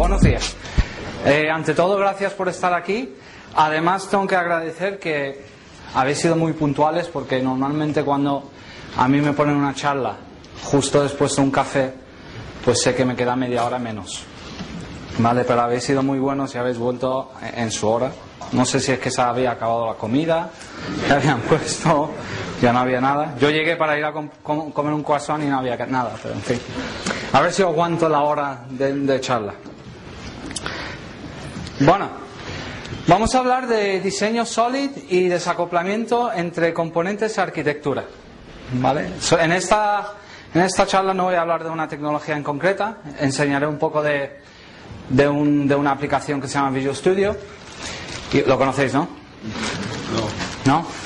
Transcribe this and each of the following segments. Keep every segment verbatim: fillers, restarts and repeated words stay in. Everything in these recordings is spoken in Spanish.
Buenos días. Eh, ante todo, gracias por estar aquí. Además, tengo que agradecer que habéis sido muy puntuales, porque normalmente cuando a mí me ponen una charla justo después de un café, pues sé que me queda media hora menos. Vale, pero habéis sido muy buenos y habéis vuelto en su hora. No sé si es que se había acabado la comida, que habían puesto, ya no había nada. Yo llegué para ir a com- com- comer un croissant y no había nada, pero en fin. A ver si aguanto la hora de, de charla. Bueno, vamos a hablar de diseño Solid y desacoplamiento entre componentes y arquitectura. ¿Vale? En esta, en esta charla no voy a hablar de una tecnología en concreta, enseñaré un poco de, de, un, de una aplicación que se llama Visual Studio. ¿Lo conocéis, no? No. ¿No? No.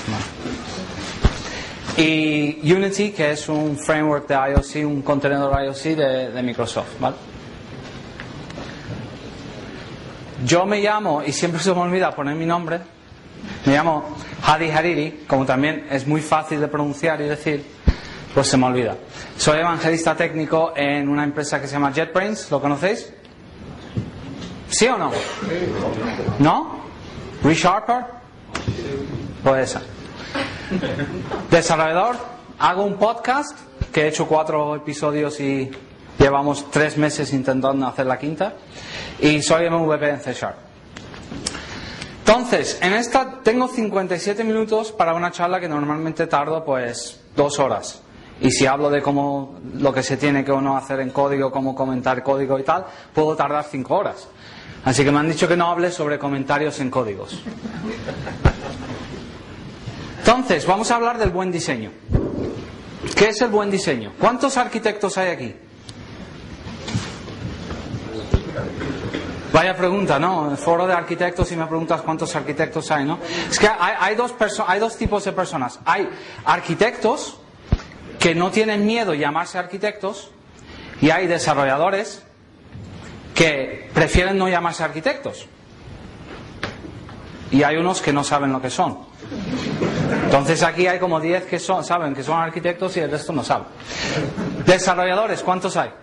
Y Unity, que es un framework de iOS, un contenedor iOS de, de Microsoft, ¿vale? Yo me llamo, y siempre se me olvida poner mi nombre, me llamo Hadi Hariri, como también es muy fácil de pronunciar y decir, pues se me olvida. Soy evangelista técnico en una empresa que se llama JetBrains, ¿lo conocéis? ¿Sí o no? ¿No? ¿ReSharper? Pues esa. Desarrollador, hago un podcast que he hecho cuatro episodios y llevamos tres meses intentando hacer la quinta, y soy M V P en C Sharp. Entonces, en esta tengo cincuenta y siete minutos para una charla que normalmente tardo pues dos horas, y si hablo de cómo lo que se tiene que o no hacer en código, cómo comentar código y tal, puedo tardar cinco horas. Así que me han dicho que no hable sobre comentarios en códigos. Entonces, vamos a hablar del buen diseño. ¿Qué es el buen diseño? ¿Cuántos arquitectos hay aquí? Vaya pregunta, ¿no? En el foro de arquitectos, y me preguntas cuántos arquitectos hay, ¿no? Es que hay, hay, dos perso- hay dos tipos de personas. Hay arquitectos que no tienen miedo a llamarse arquitectos, y hay desarrolladores que prefieren no llamarse arquitectos. Y hay unos que no saben lo que son. Entonces aquí hay como diez que son, saben que son arquitectos y el resto no saben. Desarrolladores, ¿cuántos hay?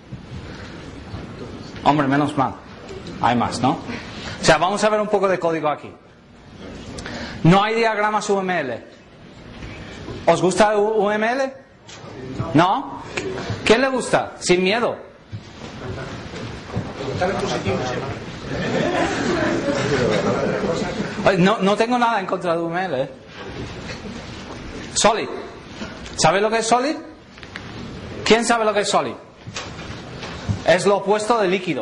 Hombre, menos mal. Hay más, ¿no? O sea, vamos a ver un poco de código aquí. No hay diagramas U M L. ¿Os gusta U M L? ¿No? ¿Quién le gusta? Sin miedo. No, no tengo nada en contra de U M L, ¿eh? Solid. ¿Sabéis lo que es Solid? ¿Quién sabe lo que es Solid? Es lo opuesto de líquido.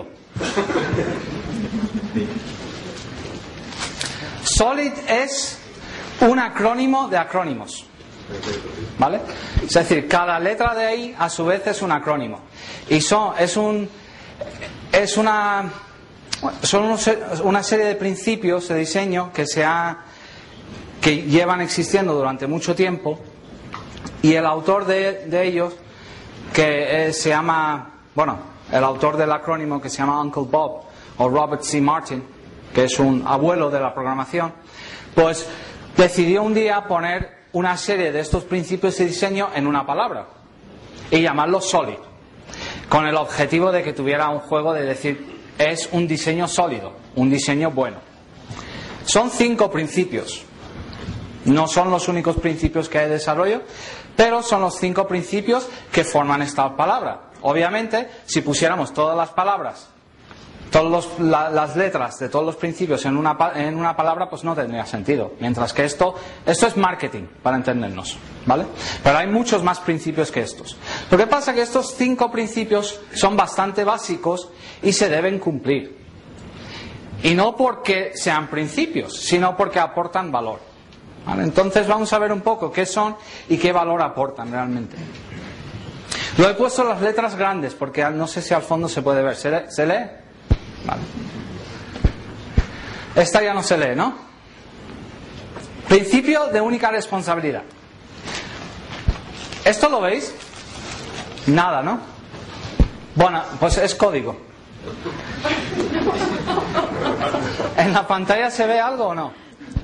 Solid es un acrónimo de acrónimos, ¿vale? Es decir, cada letra de ahí a su vez es un acrónimo. Y son, es un es una son unos, una serie de principios de diseño que se ha que llevan existiendo durante mucho tiempo, y el autor de, de ellos, que es, se llama, bueno, el autor del acrónimo, que se llama Uncle Bob, o Robert C. Martin, que es un abuelo de la programación, pues decidió un día poner una serie de estos principios de diseño en una palabra y llamarlo Solid, con el objetivo de que tuviera un juego de decir, es un diseño sólido, un diseño bueno. Son cinco principios. No son los únicos principios que hay de desarrollo, pero son los cinco principios que forman esta palabra. Obviamente, si pusiéramos todas las palabras, todas la, las letras de todos los principios en una, en una palabra, pues no tendría sentido. Mientras que esto, esto es marketing, para entendernos, ¿vale? Pero hay muchos más principios que estos. Lo que pasa es que estos cinco principios son bastante básicos y se deben cumplir. Y no porque sean principios, sino porque aportan valor. ¿Vale? Entonces vamos a ver un poco qué son y qué valor aportan realmente. Lo he puesto en las letras grandes porque no sé si al fondo se puede ver. ¿Se lee? ¿Se lee? Vale. Esta ya no se lee, ¿no? Principio de única responsabilidad. ¿Esto lo veis? Nada, ¿no? Bueno, pues es código. ¿En la pantalla se ve algo o no?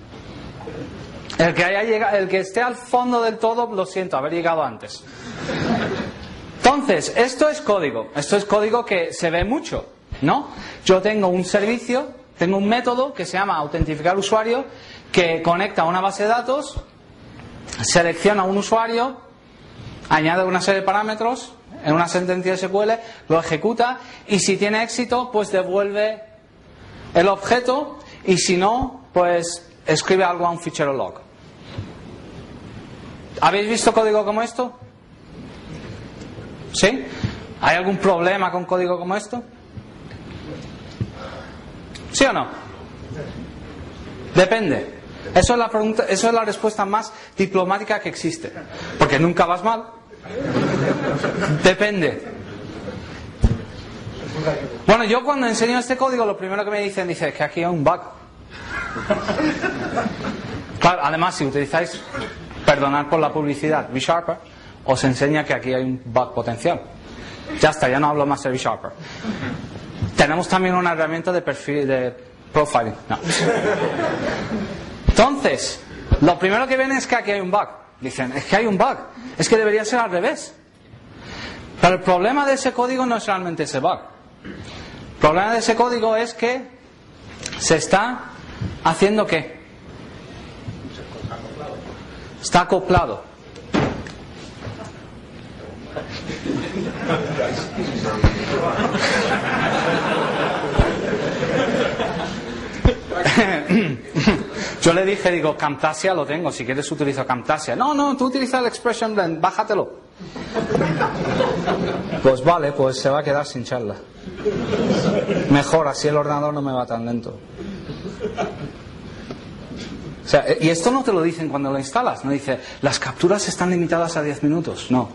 El que haya llegado, el que esté al fondo del todo, lo siento, haber llegado antes. Entonces, esto es código. Esto es código que se ve mucho. ¿no? Yo tengo un servicio, tengo un método que se llama autentificar usuario, que conecta a una base de datos, selecciona un usuario, añade una serie de parámetros en una sentencia S Q L, lo ejecuta y si tiene éxito, pues devuelve el objeto y si no, pues escribe algo a un fichero log. ¿Habéis visto código como esto? ¿Sí? ¿Hay algún problema con código como esto? ¿Sí o no? Depende. Eso es la pregunta, eso es la respuesta más diplomática que existe. Porque nunca vas mal. Depende. Bueno, yo cuando enseño este código, lo primero que me dicen, dice, es que aquí hay un bug. Claro, además, si utilizáis, perdonad por la publicidad, ReSharper, os enseña que aquí hay un bug potencial. Ya está, ya no hablo más de ReSharper. Tenemos también una herramienta de perfil, de profiling. No. Entonces, lo primero que ven es que aquí hay un bug. Dicen, es que hay un bug. Es que debería ser al revés. Pero el problema de ese código no es realmente ese bug. El problema de ese código es que se está haciendo ¿qué? Está acoplado. Yo le dije, digo, Camtasia lo tengo, si quieres utilizo Camtasia. No, no, tú utilizas el Expression Blend, bájatelo. Pues vale, pues se va a quedar sin charla. Mejor, así el ordenador no me va tan lento. O sea, y esto no te lo dicen cuando lo instalas, no dice, las capturas están limitadas a diez minutos, no.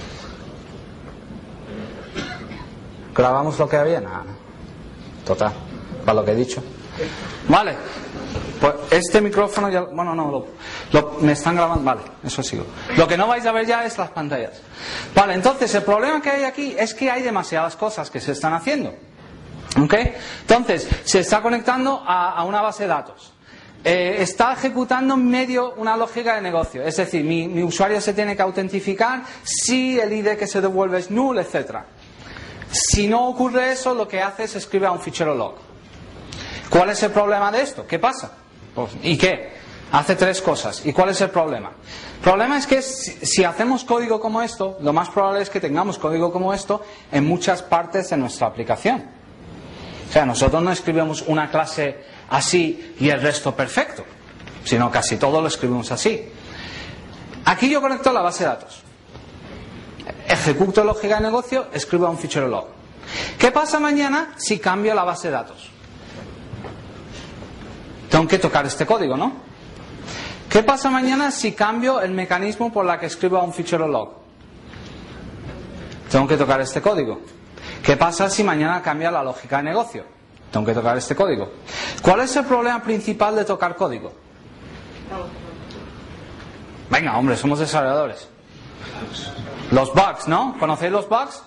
¿Grabamos lo que había? Nada. Total, para lo que he dicho. Vale, pues este micrófono ya, bueno, no, lo, lo, me están grabando, vale, eso sigo. Lo que no vais a ver ya es las pantallas. Vale, entonces el problema que hay aquí es que hay demasiadas cosas que se están haciendo. ¿Ok? Entonces, se está conectando a, a una base de datos. Eh, está ejecutando en medio una lógica de negocio. Es decir, mi, mi usuario se tiene que autentificar si el I D que se devuelve es null, etcétera. Si no ocurre eso, lo que hace es escribir a un fichero log. ¿Cuál es el problema de esto? ¿Qué pasa? Pues, ¿y qué? Hace tres cosas. ¿Y cuál es el problema? El problema es que si, si hacemos código como esto, lo más probable es que tengamos código como esto en muchas partes de nuestra aplicación. O sea, nosotros no escribimos una clase así y el resto perfecto, sino casi todo lo escribimos así. Aquí yo conecto la base de datos. Ejecuto lógica de negocio, escribo a un fichero log. ¿Qué pasa mañana si cambio la base de datos? Tengo que tocar este código, ¿no? ¿Qué pasa mañana si cambio el mecanismo por la que escribo a un fichero log? Tengo que tocar este código. ¿Qué pasa si mañana cambia la lógica de negocio? Tengo que tocar este código. ¿Cuál es el problema principal de tocar código? Venga, hombre, somos desarrolladores. Los bugs, ¿no? ¿Conocéis los bugs?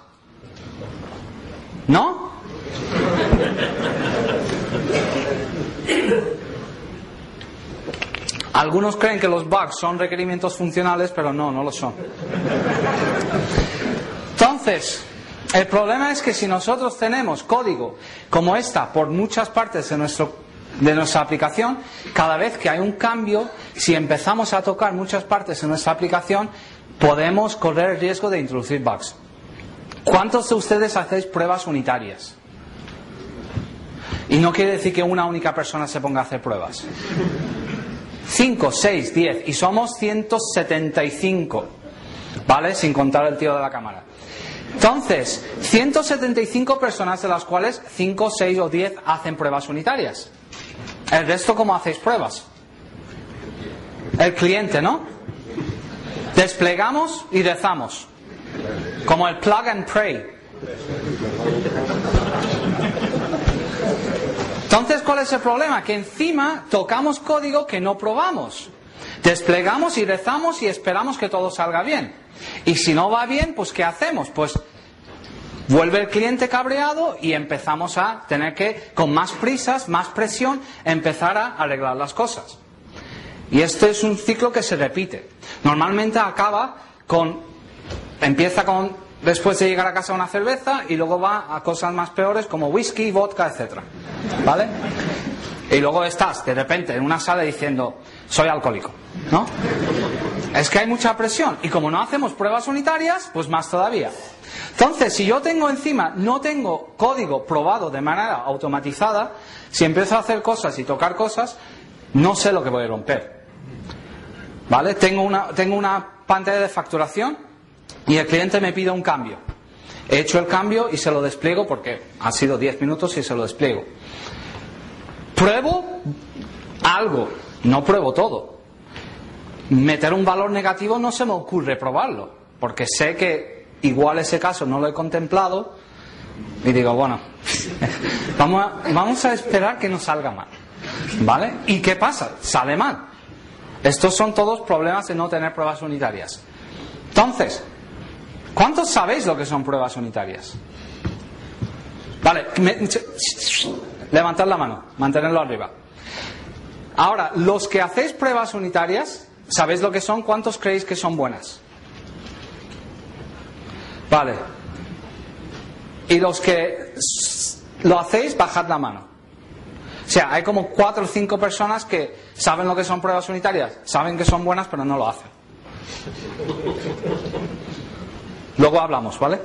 ¿No? Algunos creen que los bugs son requerimientos funcionales, pero no, no lo son. Entonces, el problema es que si nosotros tenemos código como esta por muchas partes de, nuestro, de nuestra aplicación, cada vez que hay un cambio, si empezamos a tocar muchas partes de nuestra aplicación, podemos correr el riesgo de introducir bugs. ¿Cuántos de ustedes hacéis pruebas unitarias? Y no quiere decir que una única persona se ponga a hacer pruebas. cinco, seis, diez, y somos ciento setenta y cinco, ¿vale? Sin contar el tío de la cámara. Entonces, ciento setenta y cinco personas, de las cuales cinco, seis o diez hacen pruebas unitarias. ¿El resto cómo hacéis pruebas? El cliente, ¿no? Desplegamos y rezamos. Como el plug and pray. Entonces, ¿cuál es el problema? Que encima tocamos código que no probamos. Desplegamos y rezamos y esperamos que todo salga bien. Y si no va bien, pues ¿qué hacemos? Pues vuelve el cliente cabreado y empezamos a tener que, con más prisas, más presión, empezar a arreglar las cosas. Y este es un ciclo que se repite. Normalmente acaba con, empieza con después de llegar a casa una cerveza y luego va a cosas más peores como whisky, vodka, etcétera. ¿Vale? Y luego estás de repente en una sala diciendo soy alcohólico, ¿no? Es que hay mucha presión y como no hacemos pruebas unitarias, pues más todavía. Entonces, si yo tengo encima, no tengo código probado de manera automatizada, si empiezo a hacer cosas y tocar cosas, no sé lo que voy a romper. ¿Vale? Tengo una, tengo una pantalla de facturación y el cliente me pide un cambio. He hecho el cambio y se lo despliego porque ha sido diez minutos y se lo despliego. Pruebo algo, no pruebo todo. Meter un valor negativo no se me ocurre probarlo, porque sé que igual ese caso no lo he contemplado y digo, bueno, vamos a, vamos a esperar que no salga mal. ¿Vale? ¿Y qué pasa? Sale mal. Estos son todos problemas de no tener pruebas unitarias. Entonces, ¿cuántos sabéis lo que son pruebas unitarias? Vale, me, levantad la mano, mantenerlo arriba. Ahora, los que hacéis pruebas unitarias, ¿sabéis lo que son? ¿Cuántos creéis que son buenas? Vale. Y los que lo hacéis, bajad la mano. O sea, hay como cuatro o cinco personas que saben lo que son pruebas unitarias, saben que son buenas, pero no lo hacen. Luego hablamos, ¿vale?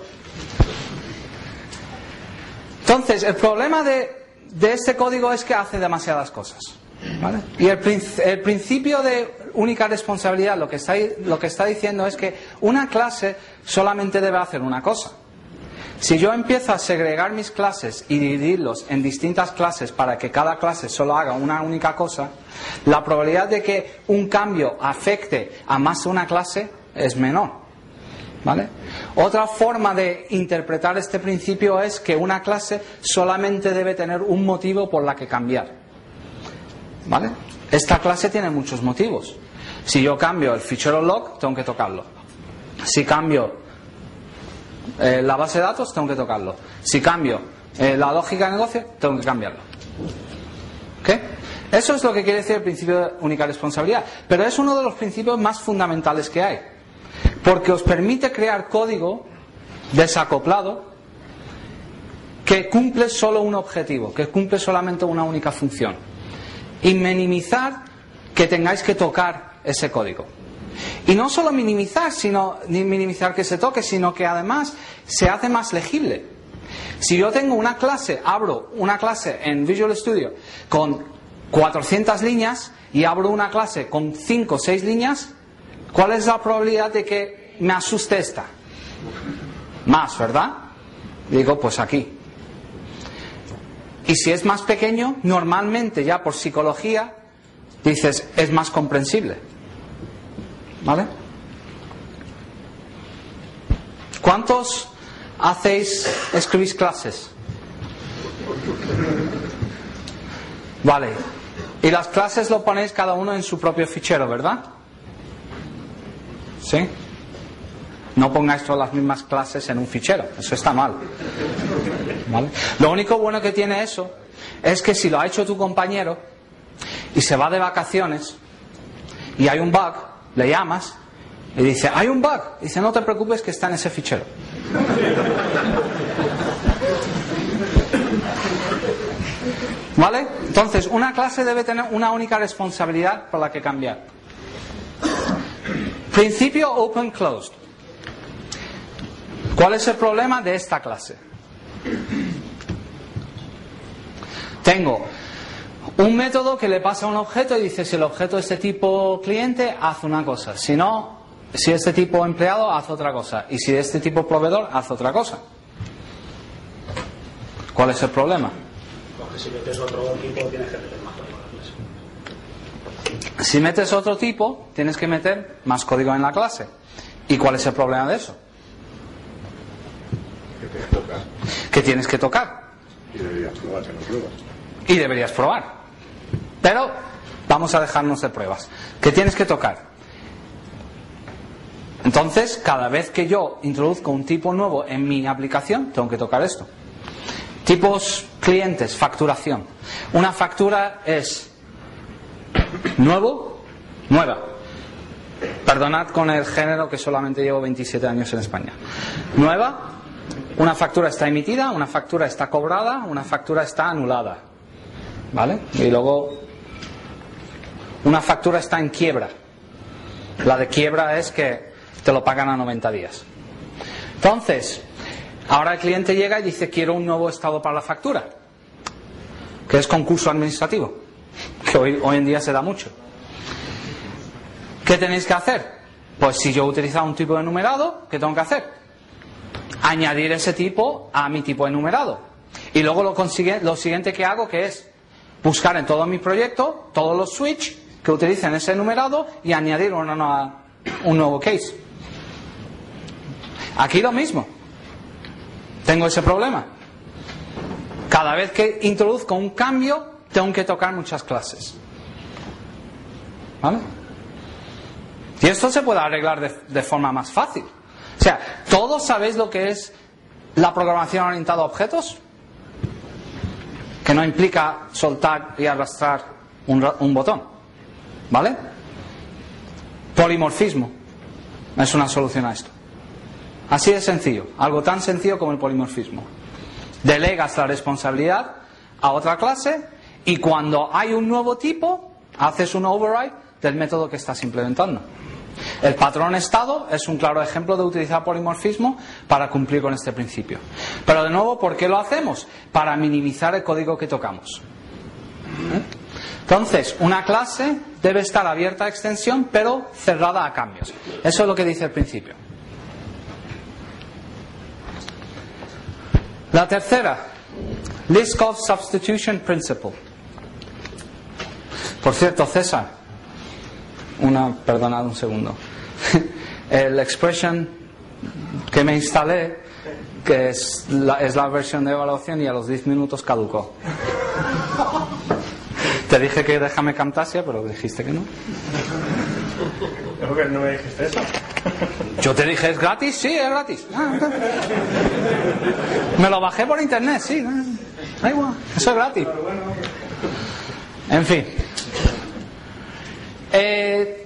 Entonces, el problema de, de este código es que hace demasiadas cosas, ¿vale? Y el, el principio de única responsabilidad lo que, está, lo que está diciendo es que una clase solamente debe hacer una cosa. Si yo empiezo a segregar mis clases y dividirlos en distintas clases para que cada clase solo haga una única cosa, la probabilidad de que un cambio afecte a más de una clase es menor. ¿Vale? Otra forma de interpretar este principio es que una clase solamente debe tener un motivo por la que cambiar. ¿Vale? Esta clase tiene muchos motivos. Si yo cambio el fichero log, tengo que tocarlo. Si cambio eh, la base de datos, tengo que tocarlo. Si cambio eh, la lógica de negocio, tengo que cambiarlo. ¿Ok? Eso es lo que quiere decir el principio de única responsabilidad. Pero es uno de los principios más fundamentales que hay. Porque os permite crear código desacoplado que cumple solo un objetivo, que cumple solamente una única función. Y minimizar que tengáis que tocar ese código. Y no solo minimizar, sino ni minimizar que se toque, sino que además se hace más legible. Si yo tengo una clase, abro una clase en Visual Studio con cuatrocientas líneas y abro una clase con cinco o seis líneas, ¿cuál es la probabilidad de que me asuste esta? Más, ¿verdad? Digo, pues aquí. Y si es más pequeño, normalmente ya por psicología dices, es más comprensible. ¿Vale? ¿Cuántos hacéis, escribís clases? Vale. Y las clases lo ponéis cada uno en su propio fichero, ¿verdad? ¿Sí? No pongáis todas las mismas clases en un fichero. Eso está mal. ¿Vale? Lo único bueno que tiene eso es que si lo ha hecho tu compañero y se va de vacaciones y hay un bug, le llamas y dice, hay un bug. Y dice, no te preocupes que está en ese fichero. ¿Vale? Entonces, una clase debe tener una única responsabilidad por la que cambiar. Principio open-closed. ¿Cuál es el problema de esta clase? Tengo un método que le pasa a un objeto y dice, si el objeto es de tipo cliente, haz una cosa. Si no, si es de tipo empleado, haz otra cosa. Y si es de tipo proveedor, haz otra cosa. ¿Cuál es el problema? Porque si metes otro tipo, tienes que meter más código en la clase. Si metes otro tipo, tienes que meter más código en la clase. ¿Y cuál es el problema de eso? Que tienes que tocar. Que tienes que tocar. Y deberías probar, que no pruebas. Y deberías probar. Pero vamos a dejarnos de pruebas. ¿Qué tienes que tocar? Entonces, cada vez que yo introduzco un tipo nuevo en mi aplicación, tengo que tocar esto. Tipos clientes, facturación. Una factura es nuevo, nueva. Perdonad con el género que solamente llevo veintisiete años en España. Nueva, una factura está emitida, una factura está cobrada, una factura está anulada. ¿Vale? Y luego, una factura está en quiebra. La de quiebra es que te lo pagan a noventa días. Entonces, ahora el cliente llega y dice: quiero un nuevo estado para la factura, que es concurso administrativo, que hoy, hoy en día se da mucho. ¿Qué tenéis que hacer? Pues si yo he utilizado un tipo de enumerado, ¿qué tengo que hacer? Añadir ese tipo a mi tipo de enumerado. Y luego lo, consigue, lo siguiente que hago, que es buscar en todo mi proyecto todos los switch que utilicen ese enumerado y añadir una nueva, un nuevo case. Aquí lo mismo. Tengo ese problema. Cada vez que introduzco un cambio, tengo que tocar muchas clases. ¿Vale? Y esto se puede arreglar de, de forma más fácil. O sea, ¿todos sabéis lo que es la programación orientada a objetos? Que no implica soltar y arrastrar un, un botón. ¿Vale? Polimorfismo es una solución a esto. Así de sencillo. Algo tan sencillo como el polimorfismo. Delegas la responsabilidad a otra clase y cuando hay un nuevo tipo, haces un override del método que estás implementando. El patrón estado es un claro ejemplo de utilizar polimorfismo para cumplir con este principio. Pero de nuevo, ¿por qué lo hacemos? Para minimizar el código que tocamos. ¿Eh? Entonces, una clase debe estar abierta a extensión, pero cerrada a cambios. Eso es lo que dice el principio. La tercera, Liskov Substitution Principle. Por cierto, César, una, perdonad un segundo. El expression que me instalé, que es la, es la versión de evaluación, y a los diez minutos caducó. Te dije que déjame Camtasia, pero dijiste que no. Creo que no me dijiste eso. Yo te dije, ¿es gratis? Sí, es gratis. Ah, me lo bajé por internet, sí. Da igual, eso es gratis. En fin. Eh,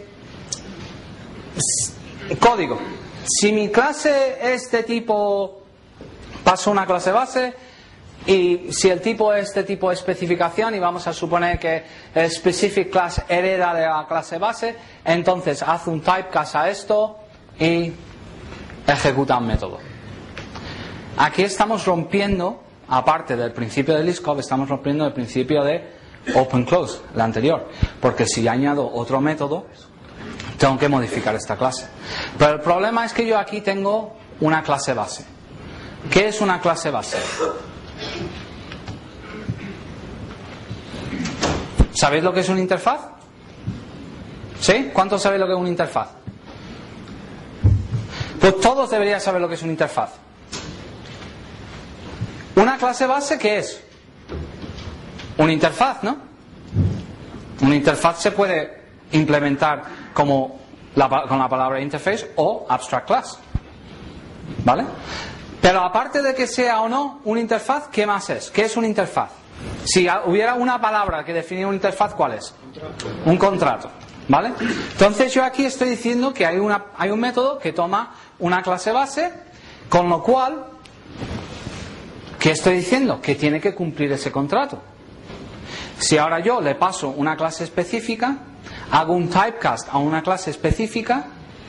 código. Si mi clase es de tipo, paso una clase base, y si el tipo es de tipo especificación, y vamos a suponer que el specific class hereda de la clase base, entonces haz un typecast a esto y ejecuta un método. Aquí estamos rompiendo, aparte del principio de Liskov, estamos rompiendo el principio de open close, la anterior, porque si añado otro método tengo que modificar esta clase. Pero el problema es que yo aquí tengo una clase base. ¿Qué es una clase base? ¿Sabéis lo que es una interfaz? ¿Sí? ¿Cuántos sabéis lo que es una interfaz? Pues todos deberían saber lo que es una interfaz. Una clase base, ¿qué es? Una interfaz, ¿no? Una interfaz se puede implementar como la, con la palabra interface o abstract class. ¿Vale? Pero aparte de que sea o no una interfaz, ¿qué más es? ¿Qué es una interfaz? Si hubiera una palabra que definiera una interfaz, ¿cuál es? Un contrato. ¿Vale? Entonces yo aquí estoy diciendo que hay, una, hay un método que toma una clase base, con lo cual, ¿qué estoy diciendo? Que tiene que cumplir ese contrato. Si ahora yo le paso una clase específica, hago un typecast a una clase específica,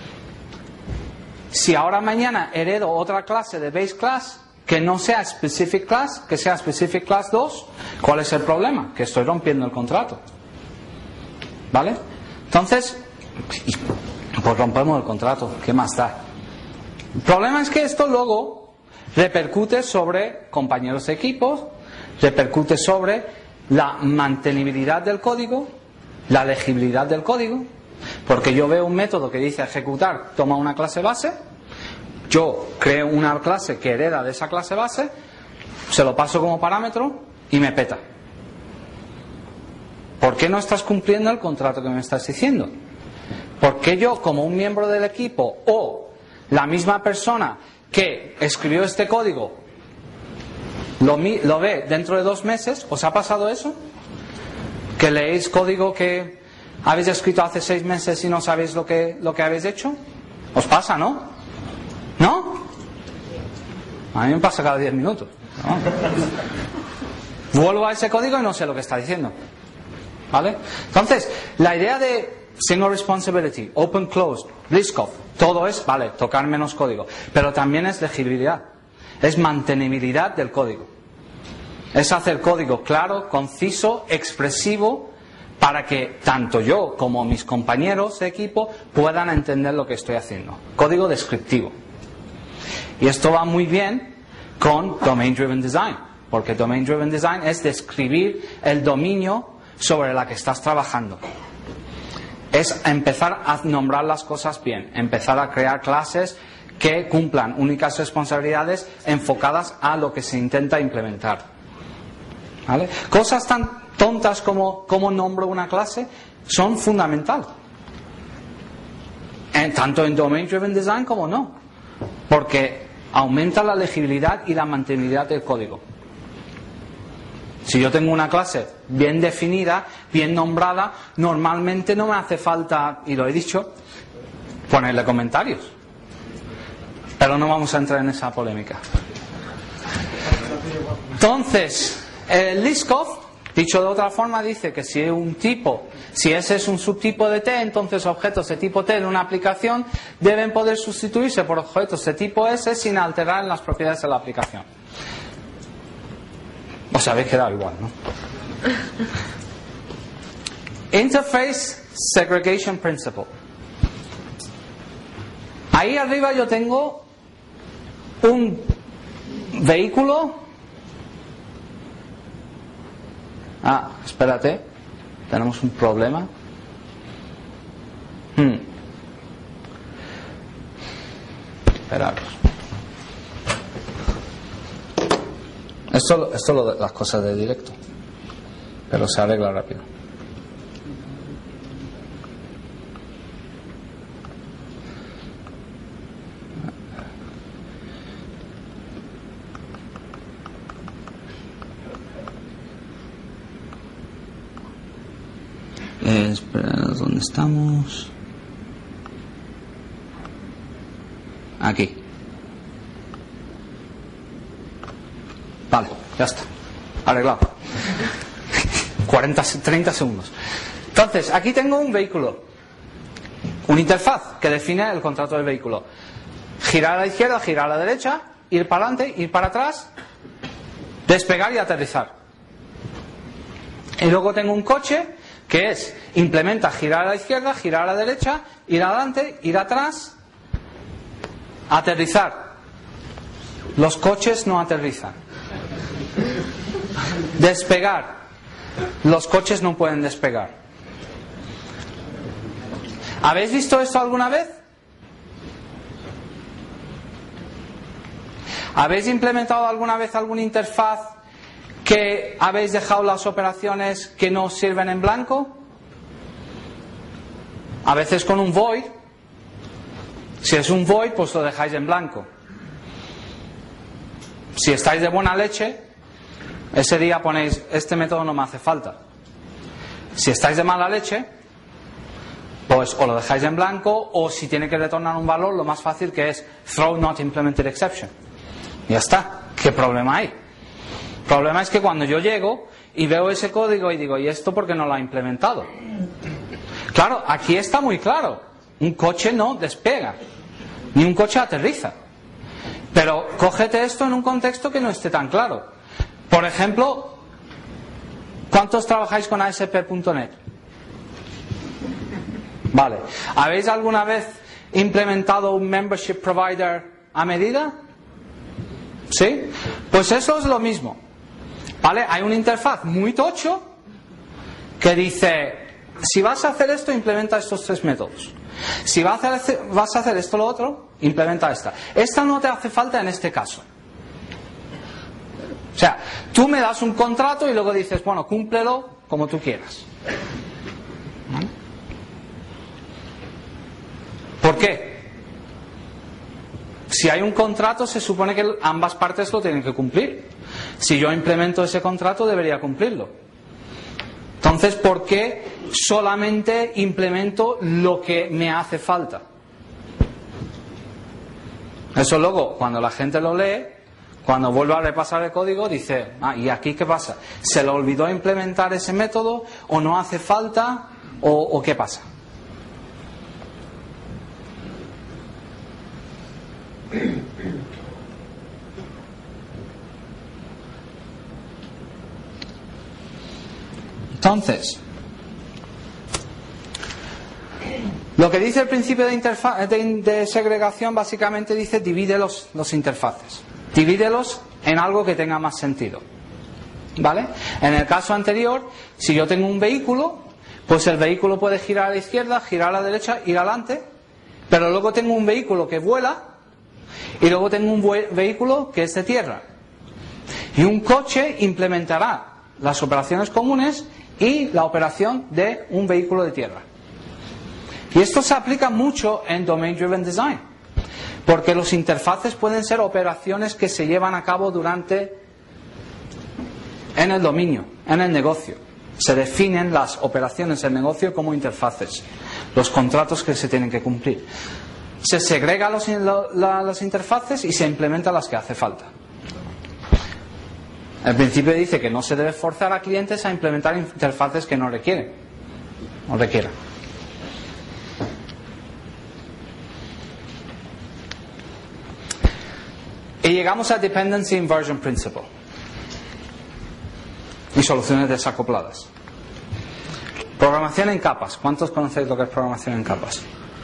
si ahora mañana heredo otra clase de base class que no sea specific class, que sea specific class dos, ¿cuál es el problema? Que estoy rompiendo el contrato. ¿Vale? Entonces, pues rompemos el contrato, ¿qué más da? El problema es que esto luego repercute sobre compañeros de equipo, repercute sobre la mantenibilidad del código, la legibilidad del código, porque yo veo un método que dice ejecutar, toma una clase base, yo creo una clase que hereda de esa clase base, se lo paso como parámetro y me peta. ¿Por qué no estás cumpliendo el contrato que me estás diciendo? ¿Por qué yo, como un miembro del equipo o la misma persona que escribió este código lo, lo ve dentro de dos meses? ¿Os ha pasado eso? Que leéis código que ¿Habéis escrito hace seis meses y no sabéis lo que, lo que habéis hecho? ¿Os pasa, no? ¿No? A mí me pasa cada diez minutos, ¿no? Vuelvo a ese código y no sé lo que está diciendo. ¿Vale? Entonces, la idea de single responsibility, open closed, Liskov, todo es, vale, tocar menos código, pero también es legibilidad, es mantenibilidad del código, es hacer código claro, conciso, expresivo, para que tanto yo como mis compañeros de equipo puedan entender lo que estoy haciendo. Código descriptivo. Y esto va muy bien con Domain Driven Design, porque Domain Driven Design es describir el dominio sobre la que estás trabajando. Es empezar a nombrar las cosas bien, empezar a crear clases que cumplan únicas responsabilidades enfocadas a lo que se intenta implementar. ¿Vale? Cosas tan tontas como cómo nombro una clase son fundamental, en, tanto en Domain Driven Design como no, porque aumenta la legibilidad y la mantenibilidad del código. Si yo tengo una clase bien definida, bien nombrada, normalmente no me hace falta, y lo he dicho, ponerle comentarios. Pero no vamos a entrar en esa polémica. Entonces, el Liskov, dicho de otra forma, dice que si un tipo, si ese es un subtipo de T, entonces objetos de tipo T en una aplicación deben poder sustituirse por objetos de tipo S sin alterar las propiedades de la aplicación. Os habéis quedado igual, ¿no? Interface Segregation Principle. Ahí arriba yo tengo un vehículo. Ah, espérate. Tenemos un problema. Hmm. Esperaros. Esto, esto lo de las cosas de directo, pero se arregla rápido. Eh, espera, ¿dónde estamos? Aquí. Vale, ya está. Arreglado. cuarenta, treinta segundos. Entonces, aquí tengo un vehículo. Una interfaz que define el contrato del vehículo. Girar a la izquierda, girar a la derecha, ir para adelante, ir para atrás, despegar y aterrizar. Y luego tengo un coche que es, implementa girar a la izquierda, girar a la derecha, ir adelante, ir atrás, aterrizar. Los coches no aterrizan. Despegar. Los coches no pueden despegar. ¿Habéis visto esto alguna vez? ¿Habéis implementado alguna vez alguna interfaz que habéis dejado las operaciones que no sirven en blanco? A veces con un void. Si es un void, pues lo dejáis en blanco. Si estáis de buena leche, ese día ponéis, este método no me hace falta. Si estáis de mala leche, pues o lo dejáis en blanco, o si tiene que retornar un valor, lo más fácil que es throw not implemented exception. Y ya está. ¿Qué problema hay? El problema es que cuando yo llego y veo ese código y digo, ¿y esto por qué no lo ha implementado? Claro, aquí está muy claro. Un coche no despega, ni un coche aterriza. Pero cógete esto en un contexto que no esté tan claro. Por ejemplo, ¿cuántos trabajáis con A S P punto net? Vale. ¿Habéis alguna vez implementado un membership provider a medida? ¿Sí? Pues eso es lo mismo. ¿Vale? Hay una interfaz muy tocho que dice, si vas a hacer esto, implementa estos tres métodos. Si vas a hacer, vas a hacer esto o lo otro, implementa esta. Esta no te hace falta en este caso. O sea, tú me das un contrato y luego dices, bueno, cúmplelo como tú quieras. ¿Vale? ¿Por qué? Si hay un contrato, se supone que ambas partes lo tienen que cumplir. Si yo implemento ese contrato, debería cumplirlo. Entonces, ¿por qué solamente implemento lo que me hace falta? Eso luego, cuando la gente lo lee, cuando vuelve a repasar el código, dice, ah, ¿y aquí qué pasa? ¿Se le olvidó implementar ese método? ¿O no hace falta? ¿O, o qué pasa? Entonces, lo que dice el principio de, interfa- de, de segregación básicamente dice divide los, los interfaces. Divídelos en algo que tenga más sentido. ¿Vale? En el caso anterior, si yo tengo un vehículo, pues el vehículo puede girar a la izquierda, girar a la derecha, ir adelante, pero luego tengo un vehículo que vuela y luego tengo un vue- vehículo que es de tierra. Y un coche implementará las operaciones comunes y la operación de un vehículo de tierra. Y esto se aplica mucho en Domain Driven Design, porque los interfaces pueden ser operaciones que se llevan a cabo durante en el dominio, en el negocio. Se definen las operaciones del negocio como interfaces, los contratos que se tienen que cumplir. Se segregan los, la, las interfaces y se implementan las que hace falta. El principio dice que no se debe forzar a clientes a implementar interfaces que no requieren o requieran. Y llegamos a Dependency Inversion Principle y soluciones desacopladas. Programación en capas. ¿Cuántos conocéis lo que es programación en capas?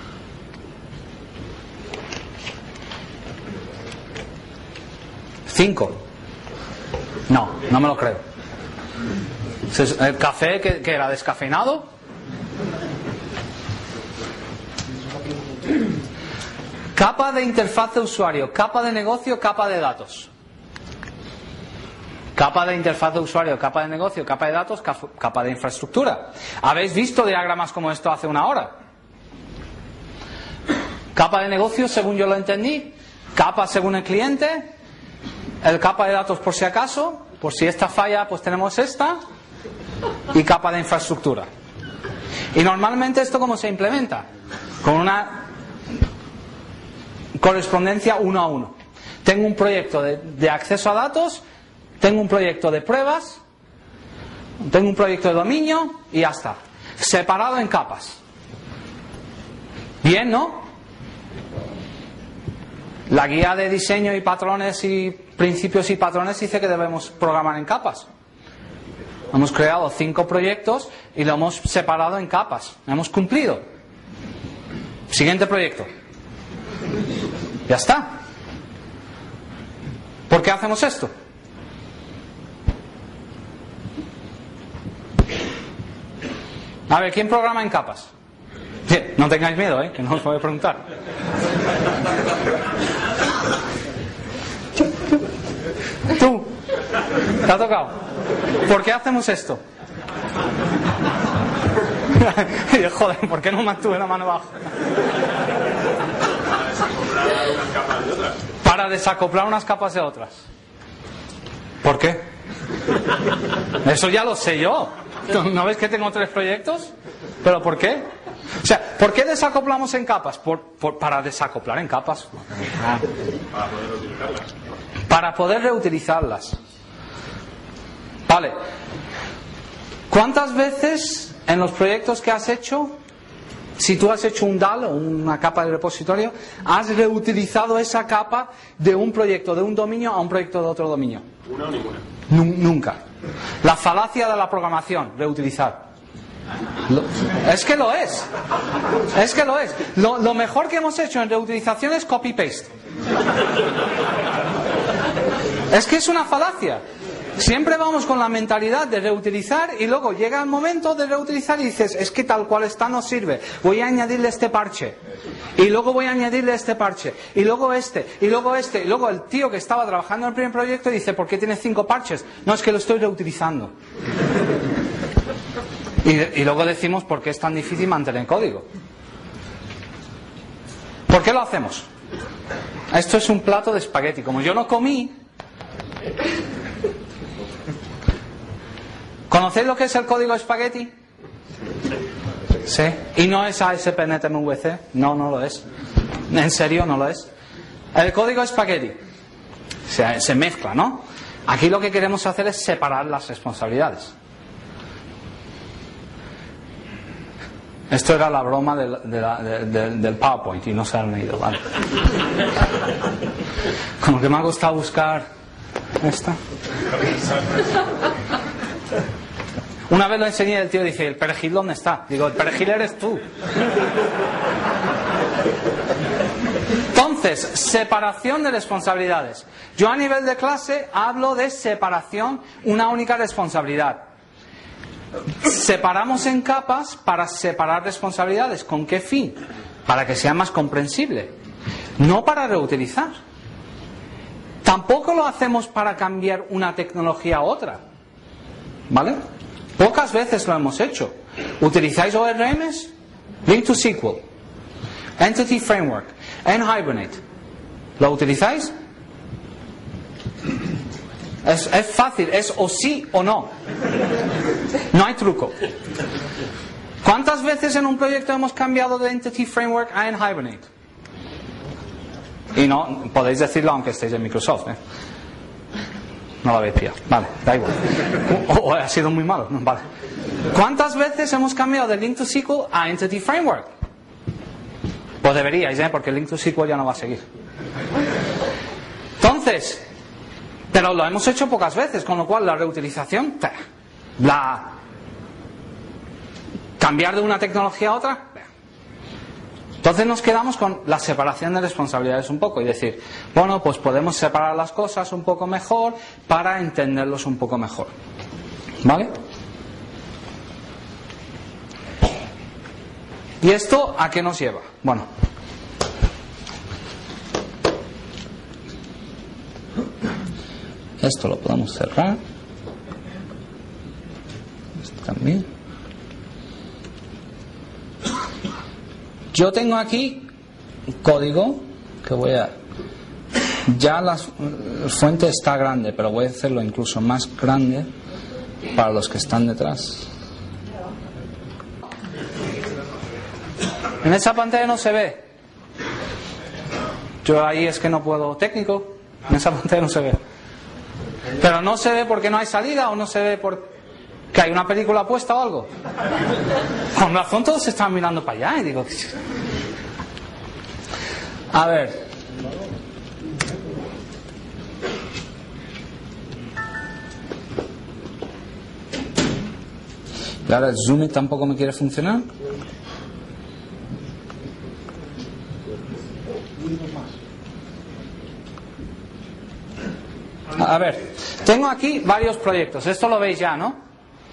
Cinco. No, no me lo creo. ¿El café que, que era descafeinado? Capa de interfaz de usuario, capa de negocio, capa de datos. Capa de interfaz de usuario, capa de negocio, capa de datos, capa de infraestructura. ¿Habéis visto diagramas como esto hace una hora? Capa de negocio, según yo lo entendí, capa según el cliente, el capa de datos por si acaso, por si esta falla pues tenemos esta, y capa de infraestructura. Y normalmente esto ¿cómo se implementa? Con una correspondencia uno a uno. Tengo un proyecto de, de acceso a datos, tengo un proyecto de pruebas, tengo un proyecto de dominio y ya está. Separado en capas. Bien, ¿no? La guía de diseño y patrones y principios y patrones dice que debemos programar en capas. Hemos creado cinco proyectos y lo hemos separado en capas. Hemos cumplido. Siguiente proyecto. Ya está. ¿Por qué hacemos esto? A ver, ¿quién programa en capas? Sí, no tengáis miedo, ¿eh? Que no os voy a preguntar. Tú, ¿te ha tocado? ¿Por qué hacemos esto? Joder, ¿por qué no mantuve la mano abajo? Para desacoplar unas capas de otras. ¿Por qué? Eso ya lo sé yo. ¿No ves que tengo tres proyectos? ¿Pero por qué? O sea, ¿por qué desacoplamos en capas? Por, por, para desacoplar en capas. Ah. Para poder reutilizarlas. Para poder reutilizarlas. Vale. ¿Cuántas veces en los proyectos que has hecho, si tú has hecho un D A L o una capa de repositorio, has reutilizado esa capa de un proyecto de un dominio a un proyecto de otro dominio? ¿Una o ninguna? Nunca. La falacia de la programación, reutilizar. Lo, es que lo es. Es que lo es. Lo, lo mejor que hemos hecho en reutilización es copy-paste. Es que es una falacia. Siempre vamos con la mentalidad de reutilizar y luego llega el momento de reutilizar y dices, es que tal cual está no sirve, voy a añadirle este parche y luego voy a añadirle este parche y luego este y luego este y luego el tío que estaba trabajando en el primer proyecto dice, ¿por qué tiene cinco parches? No, es que lo estoy reutilizando. Y, y luego decimos, ¿por qué es tan difícil mantener el código? ¿Por qué lo hacemos? Esto es un plato de espagueti. Como yo no comí, ¿Conocéis lo que es el código Spaghetti? Sí. ¿Y no es A S P N E T M V C? No, no lo es. En serio, no lo es. El código Spaghetti se, se mezcla, ¿no? Aquí lo que queremos hacer es separar las responsabilidades. Esto era la broma del, de la, de, de, del PowerPoint y no se han leído, ¿vale? Como que me ha costado buscar esta. Una vez lo enseñé y el tío dice, ¿el perejil dónde está? Digo, el perejil eres tú. Entonces, separación de responsabilidades. Yo a nivel de clase hablo de separación, una única responsabilidad. Separamos en capas para separar responsabilidades. ¿Con qué fin? Para que sea más comprensible. No para reutilizar. Tampoco lo hacemos para cambiar una tecnología a otra. ¿Vale? Pocas veces lo hemos hecho. ¿Utilizáis O R Ms? Link to S Q L, Entity Framework, Hibernate. ¿Lo utilizáis? Es, es fácil, es o sí o no. No hay truco. ¿Cuántas veces en un proyecto hemos cambiado de Entity Framework a Hibernate? Y no, podéis decirlo aunque estéis en Microsoft, ¿eh? No lo habéis pillado. Vale, da igual. O, o ha sido muy malo. Vale. ¿Cuántas veces hemos cambiado de Link to S Q L a Entity Framework? Pues deberíais, ¿eh? Porque Link to S Q L ya no va a seguir. Entonces, pero lo hemos hecho pocas veces, con lo cual la reutilización, la cambiar de una tecnología a otra. Entonces nos quedamos con la separación de responsabilidades un poco y decir, bueno, pues podemos separar las cosas un poco mejor para entenderlos un poco mejor. ¿Vale? ¿Y esto a qué nos lleva? Bueno, esto lo podemos cerrar. Esto también. Yo tengo aquí código que voy a... Ya la fuente está grande, pero voy a hacerlo incluso más grande para los que están detrás. En esa pantalla no se ve. Yo ahí es que no puedo técnico. En esa pantalla no se ve. Pero no se ve porque no hay salida o no se ve porque hay una película puesta o algo. Con razón todos se están mirando para allá y digo... A ver. Y ahora el zoom tampoco me quiere funcionar. A ver, tengo aquí varios proyectos. Esto lo veis ya, ¿no?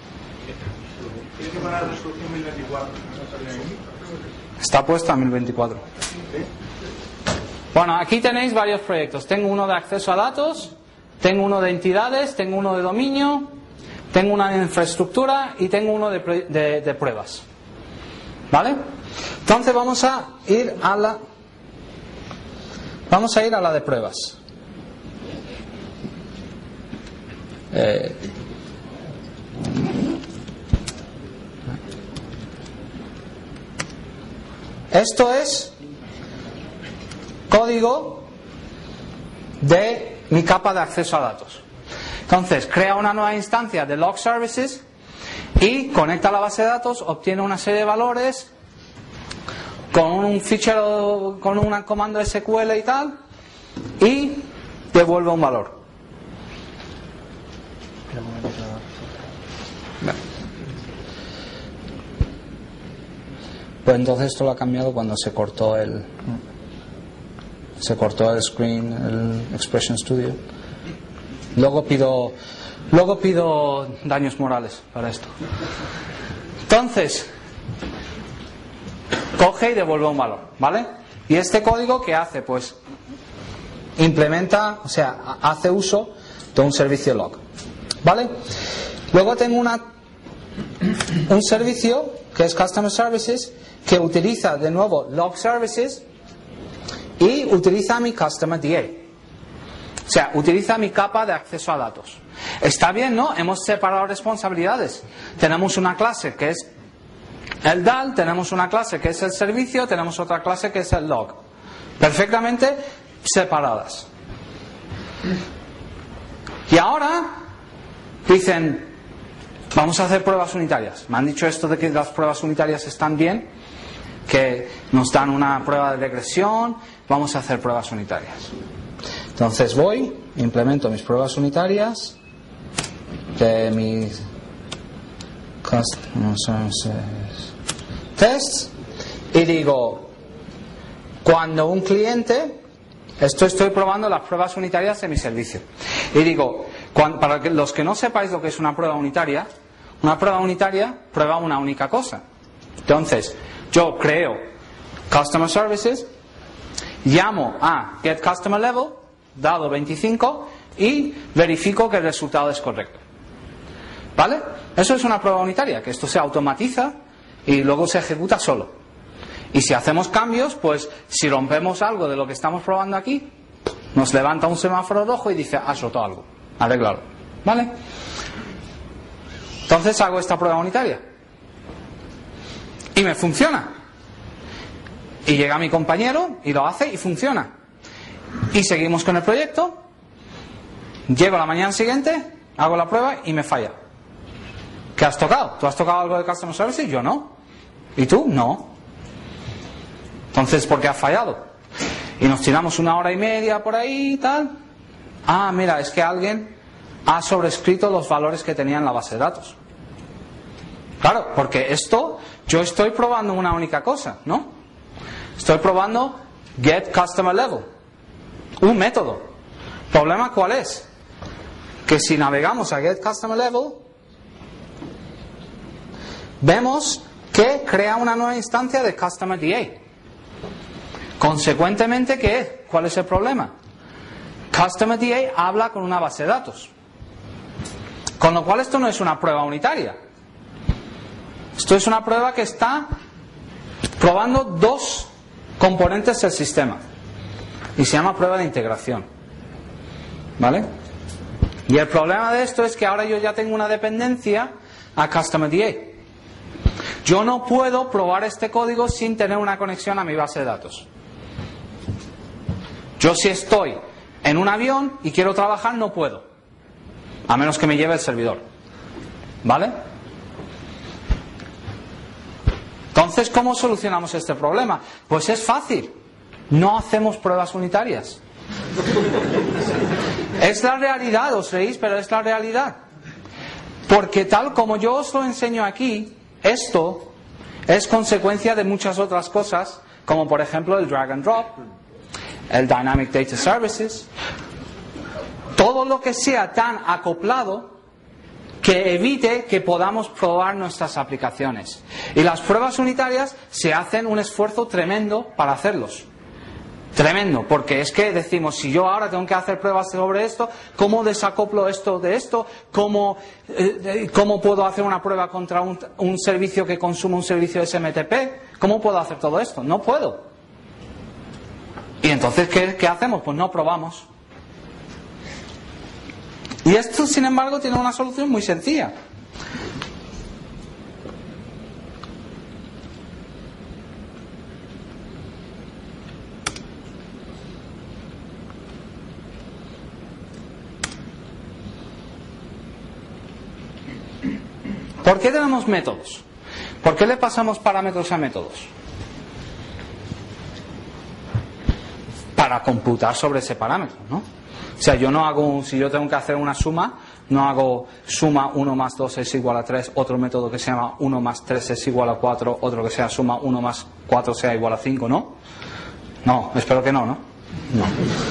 Está puesta a mil veinticuatro. Bueno, aquí tenéis varios proyectos. Tengo uno de acceso a datos, tengo uno de entidades, tengo uno de dominio, tengo una de infraestructura y tengo uno de, de, de pruebas. ¿Vale? Entonces vamos a ir a la vamos a ir a la de pruebas. Eh, esto es código de mi capa de acceso a datos. Entonces, crea una nueva instancia de log services y conecta a la base de datos, obtiene una serie de valores con un fichero, con un comando S Q L y tal, y devuelve un valor. Pues entonces esto lo ha cambiado cuando se cortó el se cortó el screen, el Expression Studio. Luego pido luego pido daños morales para esto. Entonces coge y devuelve un valor, ¿vale? Y este código ¿qué hace? Pues implementa, o sea, hace uso de un servicio log, ¿vale? Luego tengo una un servicio que es Customer Services, que utiliza de nuevo log services y utiliza mi Customer D A. sea, utiliza mi capa de acceso a datos. Está bien, ¿no? Hemos separado responsabilidades. Tenemos una clase que es el D A L, tenemos una clase que es el servicio, tenemos otra clase que es el log. Perfectamente separadas. Y ahora dicen, vamos a hacer pruebas unitarias. Me han dicho esto de que las pruebas unitarias están bien, que nos dan una prueba de regresión, vamos a hacer pruebas unitarias. Entonces voy, implemento mis pruebas unitarias de mis customer services tests y digo, cuando un cliente, esto estoy probando las pruebas unitarias de mi servicio, y digo, cuando, para que los que no sepáis lo que es una prueba unitaria, una prueba unitaria prueba una única cosa. Entonces yo creo customer services, llamo a get customer level dado veinticinco y verifico que el resultado es correcto. ¿Vale? Eso es una prueba unitaria, que esto se automatiza y luego se ejecuta solo. Y si hacemos cambios, pues si rompemos algo de lo que estamos probando aquí, nos levanta un semáforo rojo y dice, has roto algo, arréglalo. ¿Vale? Entonces hago esta prueba unitaria y me funciona. Y llega mi compañero y lo hace y funciona. Y seguimos con el proyecto. Llego la mañana siguiente, hago la prueba y me falla. ¿Qué has tocado? ¿Tú has tocado algo de Customer Services? Yo no. ¿Y tú? No. Entonces, ¿por qué has fallado? Y nos tiramos una hora y media por ahí y tal. Ah, mira, es que alguien ha sobrescrito los valores que tenía en la base de datos. Claro, porque esto, yo estoy probando una única cosa, ¿no? Estoy probando get customer level, un método. ¿Problema cuál es? Que si navegamos a get customer level, vemos que crea una nueva instancia de customer D A. Consecuentemente, ¿qué? ¿Cuál es el problema? Customer D A habla con una base de datos. Con lo cual esto no es una prueba unitaria. Esto es una prueba que está probando dos componentes del sistema. Y se llama prueba de integración. ¿Vale? Y el problema de esto es que ahora yo ya tengo una dependencia a Customer D A. Yo no puedo probar este código sin tener una conexión a mi base de datos. Yo si estoy en un avión y quiero trabajar, no puedo. A menos que me lleve el servidor. ¿Vale? Entonces, ¿cómo solucionamos este problema? Pues es fácil. No hacemos pruebas unitarias. Es la realidad, os reís, pero es la realidad. Porque tal como yo os lo enseño aquí, esto es consecuencia de muchas otras cosas, como por ejemplo el drag and drop, el Dynamic Data Services, todo lo que sea tan acoplado que evite que podamos probar nuestras aplicaciones. Y las pruebas unitarias se hacen un esfuerzo tremendo para hacerlos. Tremendo, porque es que decimos, si yo ahora tengo que hacer pruebas sobre esto, ¿cómo desacoplo esto de esto? ¿Cómo, eh, ¿cómo puedo hacer una prueba contra un, un servicio que consume un servicio S M T P? ¿Cómo puedo hacer todo esto? No puedo. Y entonces, ¿qué, qué hacemos? Pues no probamos. Y esto, sin embargo, tiene una solución muy sencilla. ¿Por qué tenemos métodos? ¿Por qué le pasamos parámetros a métodos? Para computar sobre ese parámetro, ¿no? O sea, yo no hago, si yo tengo que hacer una suma, no hago suma uno más dos es igual a tres, otro método que se llama uno más tres es igual a cuatro, otro que sea suma uno más cuatro sea igual a cinco, ¿no? No, espero que no, ¿no? No.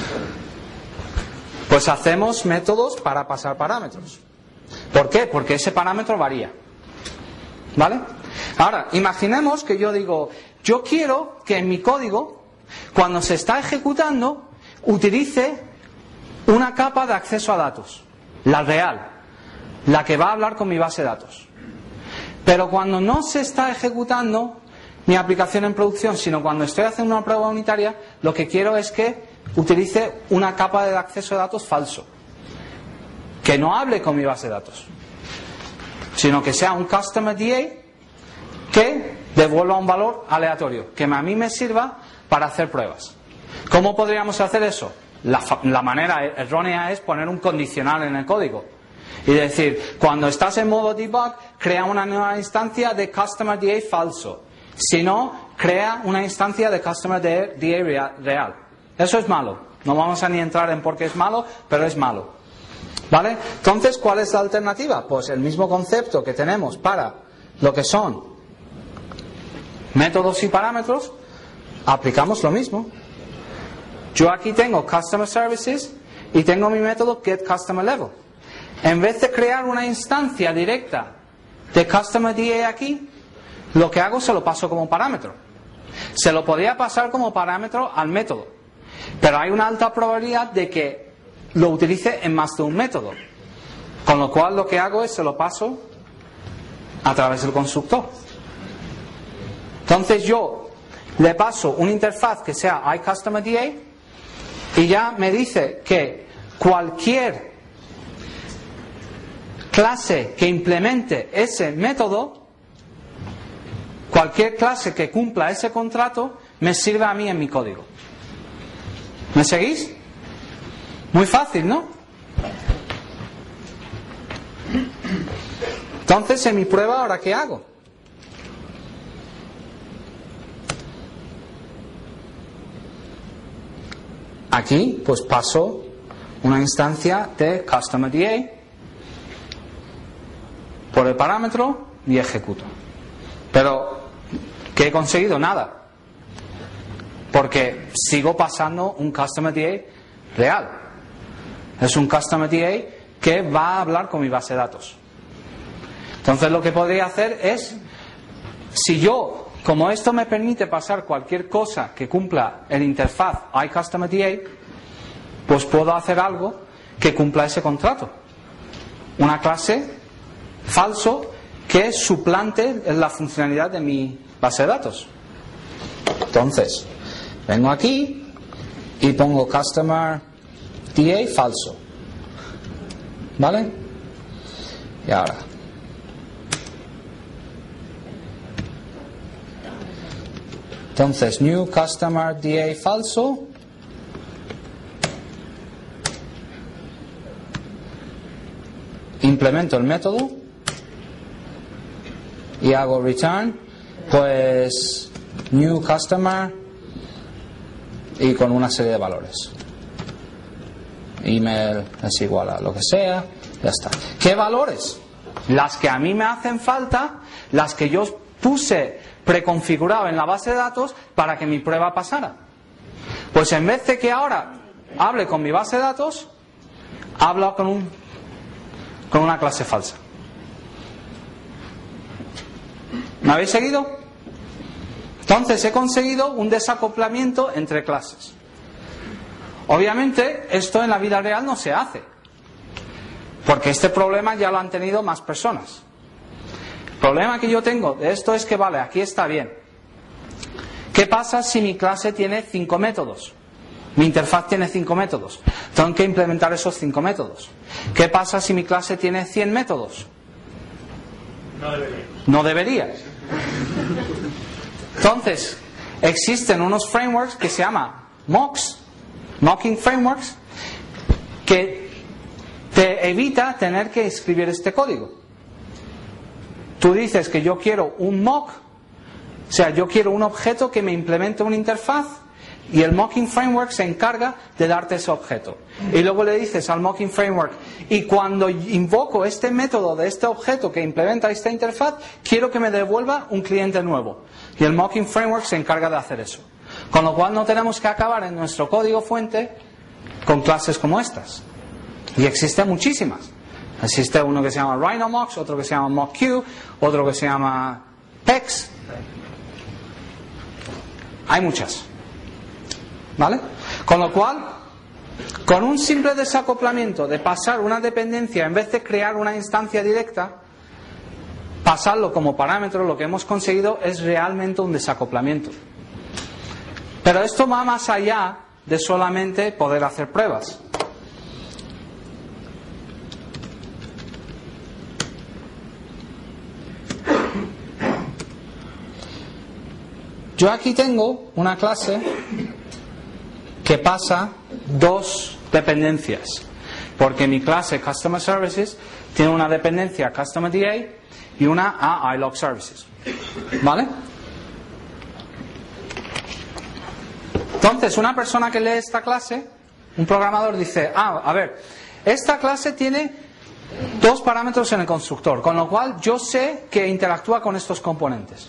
Pues hacemos métodos para pasar parámetros. ¿Por qué? Porque ese parámetro varía. ¿Vale? Ahora, imaginemos que yo digo, yo quiero que en mi código, cuando se está ejecutando, utilice una capa de acceso a datos, la real, la que va a hablar con mi base de datos. Pero cuando no se está ejecutando mi aplicación en producción, sino cuando estoy haciendo una prueba unitaria, lo que quiero es que utilice una capa de acceso de datos falso, que no hable con mi base de datos, sino que sea un customer D A que devuelva un valor aleatorio, que a mí me sirva para hacer pruebas. ¿Cómo podríamos hacer eso? La, la manera errónea es poner un condicional en el código y decir, cuando estás en modo debug, crea una nueva instancia de customer D A falso. Si no, crea una instancia de customer D A real. Eso es malo. No vamos a ni entrar en por qué es malo, pero es malo. ¿Vale? Entonces, ¿cuál es la alternativa? Pues el mismo concepto que tenemos para lo que son métodos y parámetros, aplicamos lo mismo. Yo aquí tengo Customer Services y tengo mi método getCustomerLevel. En vez de crear una instancia directa de Customer D A aquí, lo que hago se lo paso como parámetro. Se lo podría pasar como parámetro al método, pero hay una alta probabilidad de que lo utilice en más de un método. Con lo cual lo que hago es se lo paso a través del constructor. Entonces yo le paso una interfaz que sea iCustomerDA y ya me dice que cualquier clase que implemente ese método, cualquier clase que cumpla ese contrato, me sirve a mí en mi código. ¿Me seguís? Muy fácil, ¿no? Entonces, en mi prueba, ¿ahora qué hago? Aquí, pues paso una instancia de CustomerDA por el parámetro y ejecuto. Pero, ¿qué he conseguido? Nada. Porque sigo pasando un CustomerDA real. Es un CustomerDA que va a hablar con mi base de datos. Entonces, lo que podría hacer es, si yo, como esto me permite pasar cualquier cosa que cumpla el interfaz iCustomerDA, pues puedo hacer algo que cumpla ese contrato. Una clase falso que suplante la funcionalidad de mi base de datos. Entonces, vengo aquí y pongo CustomerDA falso. ¿Vale? Y ahora. Entonces, new CustomerDA falso. Implemento el método y hago return, pues new customer y con una serie de valores. Email es igual a lo que sea, ya está. ¿Qué valores? Las que a mí me hacen falta, las que yo puse preconfigurado en la base de datos para que mi prueba pasara. Pues en vez de que ahora hable con mi base de datos, hablo con un con una clase falsa. ¿Me habéis seguido? Entonces he conseguido un desacoplamiento entre clases. Obviamente esto en la vida real no se hace, porque este problema ya lo han tenido más personas. El problema que yo tengo de esto es que, vale, aquí está bien. ¿Qué pasa si mi clase tiene cinco métodos? Mi interfaz tiene cinco métodos. Tengo que implementar esos cinco métodos. ¿Qué pasa si mi clase tiene cien métodos? No debería. No debería. Entonces, existen unos frameworks que se llaman mocks, mocking frameworks, que te evita tener que escribir este código. Tú dices que yo quiero un mock, o sea, yo quiero un objeto que me implemente una interfaz, y el mocking framework se encarga de darte ese objeto. Y luego le dices al mocking framework, y cuando invoco este método de este objeto que implementa esta interfaz, quiero que me devuelva un cliente nuevo. Y el mocking framework se encarga de hacer eso. Con lo cual no tenemos que acabar en nuestro código fuente con clases como estas. Y existen muchísimas. Existe uno que se llama RhinoMocks, otro que se llama MockQ, otro que se llama Pex. Hay muchas. ¿Vale? Con lo cual, con un simple desacoplamiento de pasar una dependencia, en vez de crear una instancia directa, pasarlo como parámetro, lo que hemos conseguido es realmente un desacoplamiento. Pero esto va más allá de solamente poder hacer pruebas. Yo aquí tengo una clase que pasa dos dependencias, porque mi clase Customer Services tiene una dependencia a Customer D A y una a iLog Services. ¿Vale? Entonces, una persona que lee esta clase, un programador dice, ah, a ver, esta clase tiene dos parámetros en el constructor, con lo cual yo sé que interactúa con estos componentes.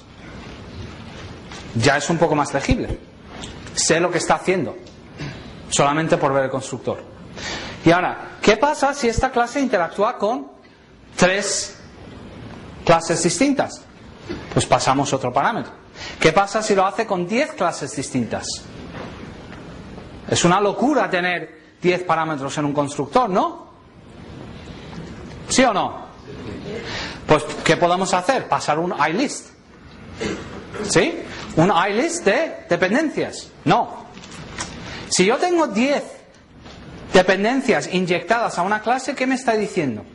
Ya es un poco más legible. Sé lo que está haciendo, solamente por ver el constructor. Y ahora, ¿qué pasa si esta clase interactúa con tres clases distintas? Pues pasamos otro parámetro. ¿Qué pasa si lo hace con diez clases distintas? Es una locura tener diez parámetros en un constructor, ¿no? ¿Sí o no? Pues, ¿qué podemos hacer? Pasar un iList. ¿Sí? Un iList de dependencias. No. Si yo tengo diez dependencias inyectadas a una clase, ¿qué me está diciendo?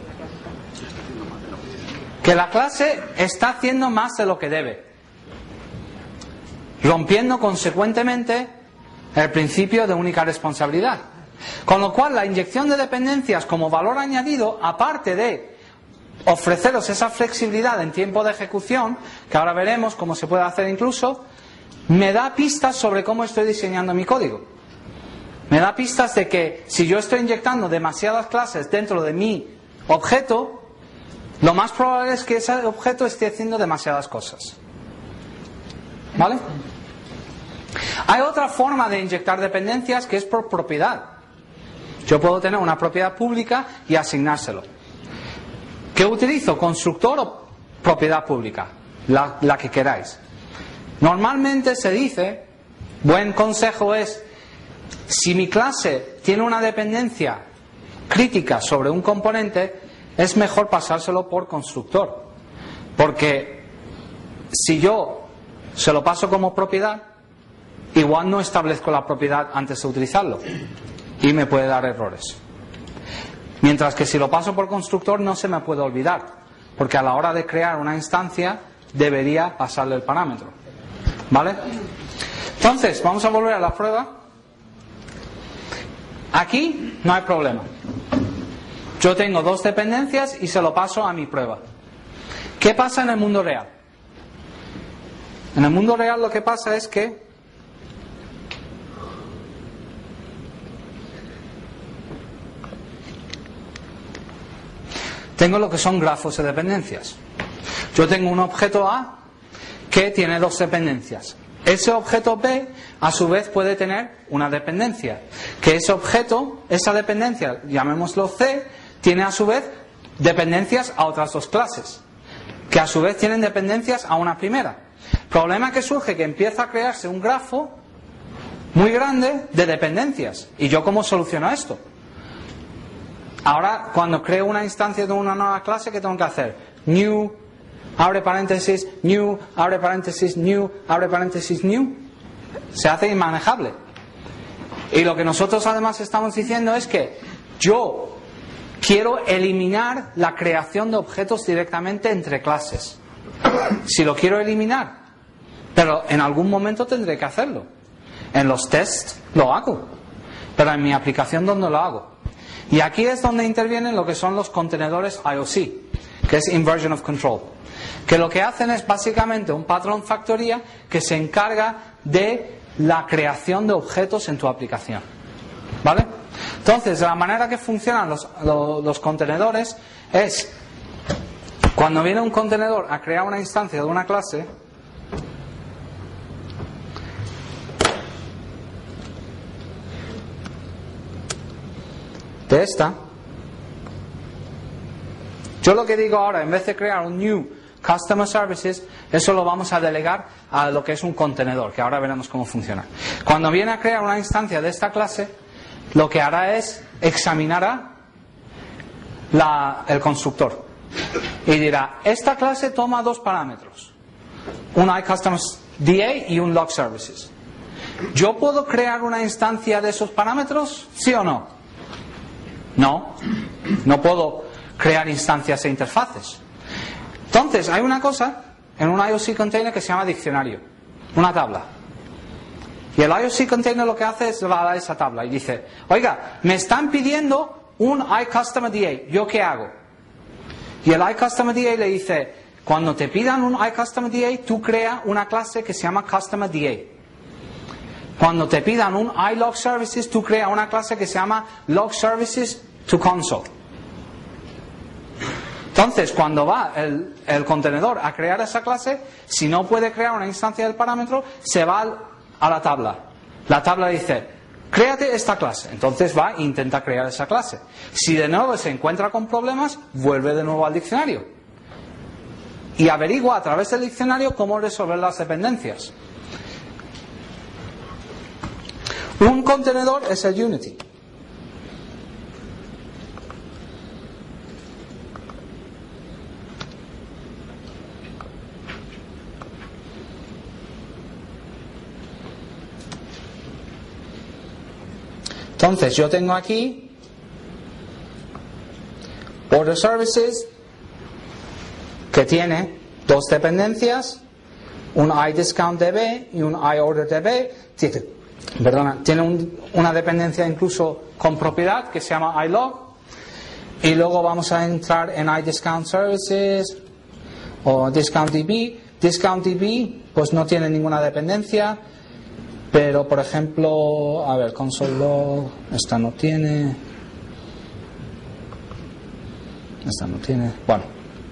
Que la clase está haciendo más de lo que debe, rompiendo consecuentemente el principio de única responsabilidad. Con lo cual, la inyección de dependencias como valor añadido, aparte de ofreceros esa flexibilidad en tiempo de ejecución, que ahora veremos cómo se puede hacer incluso, me da pistas sobre cómo estoy diseñando mi código. Me da pistas de que si yo estoy inyectando demasiadas clases dentro de mi objeto, lo más probable es que ese objeto esté haciendo demasiadas cosas. ¿Vale? Hay otra forma de inyectar dependencias que es por propiedad. Yo puedo tener una propiedad pública y asignárselo. ¿Qué utilizo? ¿Constructor o propiedad pública? La, la que queráis. Normalmente se dice, buen consejo es, si mi clase tiene una dependencia crítica sobre un componente, es mejor pasárselo por constructor. Porque si yo se lo paso como propiedad, igual no establezco la propiedad antes de utilizarlo y me puede dar errores. Mientras que si lo paso por constructor no se me puede olvidar, porque a la hora de crear una instancia debería pasarle el parámetro. ¿Vale? Entonces, vamos a volver a la prueba. Aquí no hay problema. Yo tengo dos dependencias y se lo paso a mi prueba. ¿Qué pasa en el mundo real? En el mundo real lo que pasa es que tengo lo que son grafos de dependencias. Yo tengo un objeto A que tiene dos dependencias. Ese objeto B, a su vez, puede tener una dependencia. Que ese objeto, esa dependencia, llamémoslo C, tiene a su vez dependencias a otras dos clases. Que a su vez tienen dependencias a una primera. Problema que surge que empieza a crearse un grafo muy grande de dependencias. ¿Y yo cómo soluciono esto? Ahora, cuando creo una instancia de una nueva clase, ¿qué tengo que hacer? New, abre paréntesis, new, abre paréntesis, new, abre paréntesis, new. Se hace inmanejable. Y lo que nosotros además estamos diciendo es que yo quiero eliminar la creación de objetos directamente entre clases. Si lo quiero eliminar, pero en algún momento tendré que hacerlo. En los tests lo hago, pero en mi aplicación, ¿dónde lo hago? Y aquí es donde intervienen lo que son los contenedores I O C, que es Inversion of Control, que lo que hacen es básicamente un patrón factoría que se encarga de la creación de objetos en tu aplicación. ¿Vale? Entonces, la manera que funcionan los, los, los contenedores es, cuando viene un contenedor a crear una instancia de una clase, de esta, yo lo que digo ahora, en vez de crear un new Customer Services, eso lo vamos a delegar a lo que es un contenedor, que ahora veremos cómo funciona. Cuando viene a crear una instancia de esta clase, lo que hará es examinar la, el constructor y dirá, esta clase toma dos parámetros, un iCustomer D A y un Log Services. ¿Yo puedo crear una instancia de esos parámetros? ¿Sí o no? No. No puedo crear instancias e interfaces. Entonces, hay una cosa en un I O C container que se llama diccionario. Una tabla. Y el I O C container lo que hace es va a dar esa tabla y dice, oiga, me están pidiendo un iCustomerDA, ¿yo qué hago? Y el iCustomerDA le dice, cuando te pidan un iCustomerDA, tú crea una clase que se llama CustomerDA. Cuando te pidan un iLogServices, tú crea una clase que se llama LogServices to Console. Entonces, cuando va el, el contenedor a crear esa clase, si no puede crear una instancia del parámetro, se va al, a la tabla. La tabla dice, créate esta clase. Entonces va e intenta crear esa clase. Si de nuevo se encuentra con problemas, vuelve de nuevo al diccionario. Y averigua a través del diccionario cómo resolver las dependencias. Un contenedor es el Unity. Entonces yo tengo aquí Order Services que tiene dos dependencias, un iDiscountDB y un iOrderDB. Tiene, perdona, tiene un, una dependencia incluso con propiedad que se llama iLog. Y luego vamos a entrar en iDiscountServices o DiscountDB. DiscountDB pues no tiene ninguna dependencia. Pero, por ejemplo, a ver, console log, esta no tiene, esta no tiene, bueno,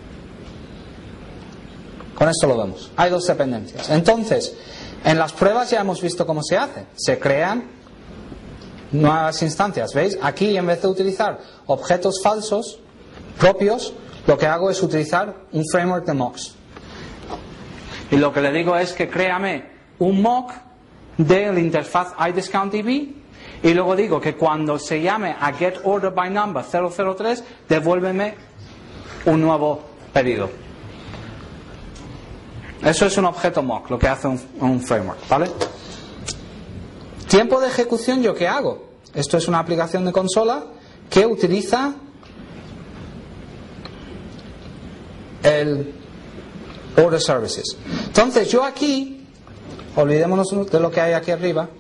con esto lo vemos. Hay dos dependencias. Entonces, en las pruebas ya hemos visto cómo se hace. Se crean nuevas instancias, ¿veis? Aquí, en vez de utilizar objetos falsos propios, lo que hago es utilizar un framework de mocks. Y lo que le digo es que créame un mock de la interfaz iDiscountDB y luego digo que cuando se llame a getOrderByNumber cero cero tres, devuélveme un nuevo pedido. Eso es un objeto mock, lo que hace un, un framework, ¿vale? Tiempo de ejecución, ¿yo qué hago? Esto es una aplicación de consola que utiliza el Order Services. Entonces yo aquí, olvidémonos de lo que hay aquí arriba.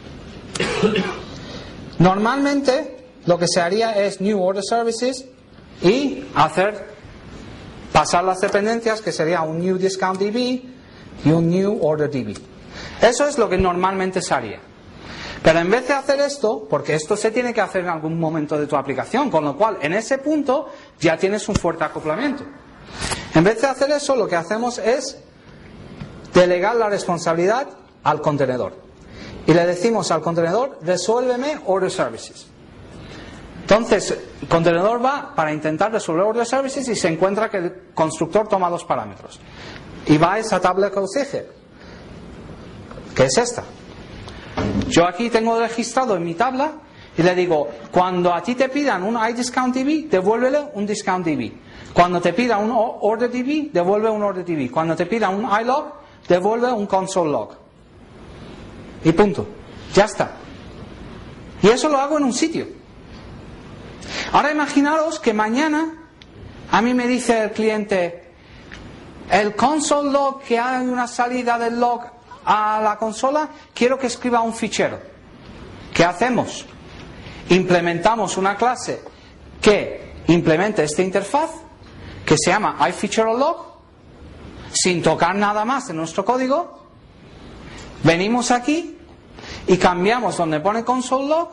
Normalmente lo que se haría es New Order Services y hacer pasar las dependencias, que sería un New DiscountDB y un New OrderDB. Eso es lo que normalmente se haría. Pero en vez de hacer esto, porque esto se tiene que hacer en algún momento de tu aplicación, con lo cual en ese punto ya tienes un fuerte acoplamiento. En vez de hacer eso, lo que hacemos es delegar la responsabilidad al contenedor. Y le decimos al contenedor, resuélveme Order Services. Entonces, el contenedor va para intentar resolver Order Services y se encuentra que el constructor toma dos parámetros. Y va a esa tabla que os dije, que es esta. Yo aquí tengo registrado en mi tabla y le digo, cuando a ti te pidan un iDiscountDB, devuélvele un DiscountDB. Cuando te pida un OrderDB, devuelve un OrderDB. Cuando te pida un iLog, devuelve un console log. Y punto. Ya está. Y eso lo hago en un sitio. Ahora imaginaros que mañana a mí me dice el cliente, el console log, que hay una salida del log a la consola, quiero que escriba un fichero. ¿Qué hacemos? Implementamos una clase que implemente esta interfaz que se llama iFeatureLog, sin tocar nada más en nuestro código. Venimos aquí y cambiamos donde pone console log,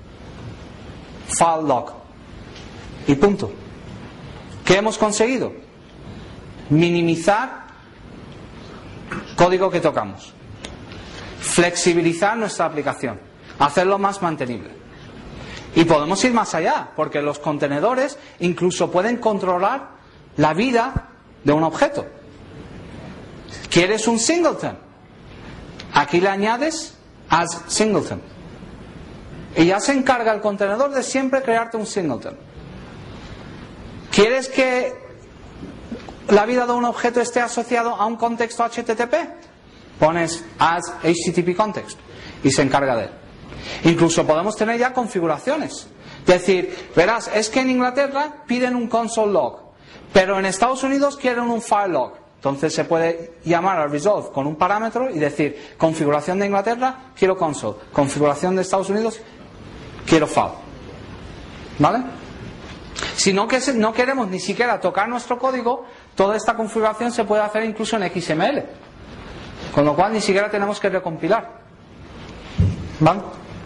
file log y punto. ¿Qué hemos conseguido? Minimizar código que tocamos, flexibilizar nuestra aplicación, hacerlo más mantenible. Y podemos ir más allá, porque los contenedores incluso pueden controlar la vida de un objeto. ¿Quieres un singleton? Aquí le añades as singleton. Y ya se encarga el contenedor de siempre crearte un singleton. ¿Quieres que la vida de un objeto esté asociado a un contexto H T T P? Pones as H T T P context. y se encarga de él. Incluso podemos tener ya configuraciones. Decir, verás, es que en Inglaterra piden un console log, pero en Estados Unidos quieren un file log. Entonces se puede llamar a resolve con un parámetro y decir, configuración de Inglaterra, quiero console. Configuración de Estados Unidos, quiero file. ¿Vale? Si no, que no queremos ni siquiera tocar nuestro código, toda esta configuración se puede hacer incluso en X M L. Con lo cual ni siquiera tenemos que recompilar. ¿Vale?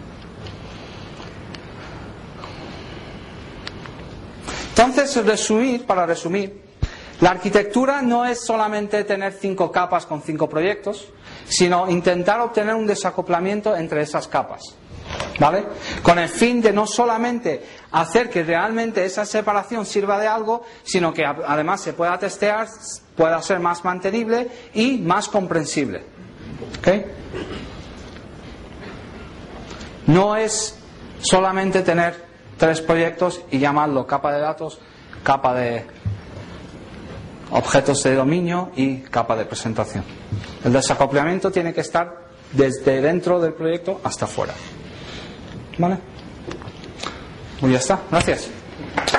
Entonces, resumir, para resumir, la arquitectura no es solamente tener cinco capas con cinco proyectos, sino intentar obtener un desacoplamiento entre esas capas, ¿vale? Con el fin de no solamente hacer que realmente esa separación sirva de algo, sino que además se pueda testear, pueda ser más mantenible y más comprensible. ¿Ok? No es solamente tener tres proyectos y llamarlo capa de datos, capa de objetos de dominio y capa de presentación. El desacoplamiento tiene que estar desde dentro del proyecto hasta fuera. ¿Vale? Pues ya está. Gracias.